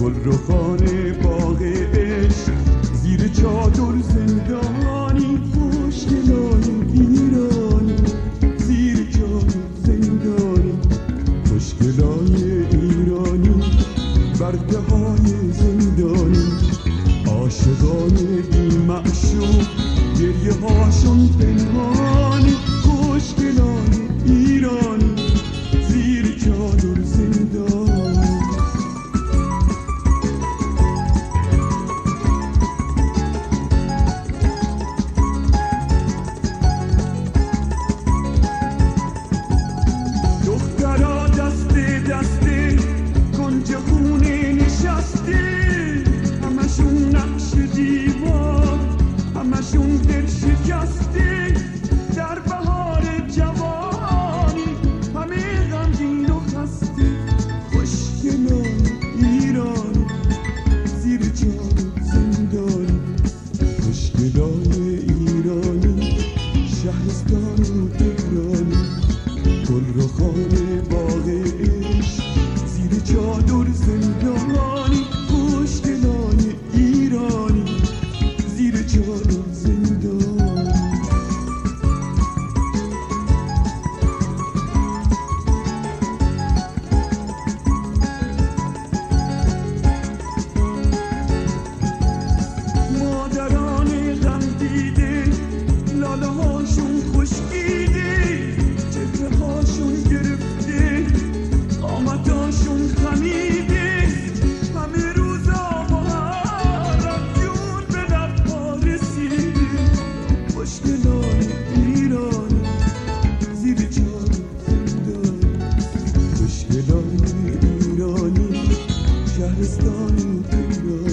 گل رخان باغ عشق زیر چادر زندانی، خوشگلای ایرانی زیر چادر زندانی، خوشگلای ایرانی برده های زندانی، عاشقان بی معشوق گریه هاشون پنهانی، خوشگلای ایرانی زیر چادر زندانی. دخترا دست دسته کنج خونه نشسته، همشون نقش دیوار، همشون دل شکسته، در بهار جوانی همه غمگین و خسته، خوشگلای ایرانی زیر چادر زندانی، خوشگلای ایرانی شهرستان و تهرانی، گل رخان باغ عشق زیر چادر زندانی، خوشگلای ایرانی زیر چادر زندانی. مادران غم دیده لاله هاشون خشکیده، چهره هاشون گرفته، قامتاشون خمیده، همه روزا با هر جون به لبها رسیده، خوشگلای ایرانی زیر چادر زندانی، خوشگلای ایرانی شهرستان و تهران.